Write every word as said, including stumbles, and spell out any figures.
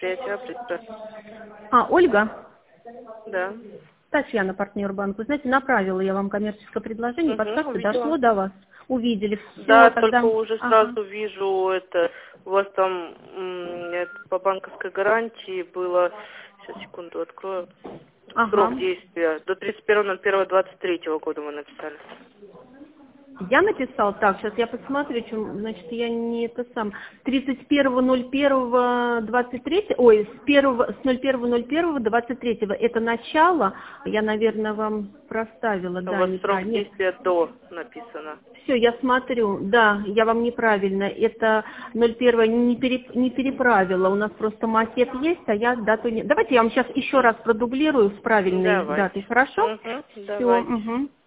предприятие «Апрестор». А, Ольга? Да. Татьяна, партнер банка. Вы знаете, направила я вам коммерческое предложение, Угу, подскажите, увидела. дошло до вас? Увидели. Все, Да, тогда... только уже Ага. сразу вижу это, у вас там м, это, по банковской гарантии было, сейчас секунду открою, срок Ага. действия до тридцать первого ноль первого двадцать третьего года вы написали. Я написал, так, сейчас я посмотрю, чем, значит, я не это сам, тридцать первого ноль первого двадцать третьего, ой, с, первого, с ноль первого ноль первого двадцать третьего, это начало, я, наверное, вам проставила, У да, вас срок неправильно. Нет. действия до написано. Все, я смотрю, да, я вам неправильно, это ноль первого не, пере, не переправила, у нас просто макет есть, а я дату не... Давайте я вам сейчас еще раз продублирую с правильной Давайте. датой, хорошо? Угу, Все, давайте. угу.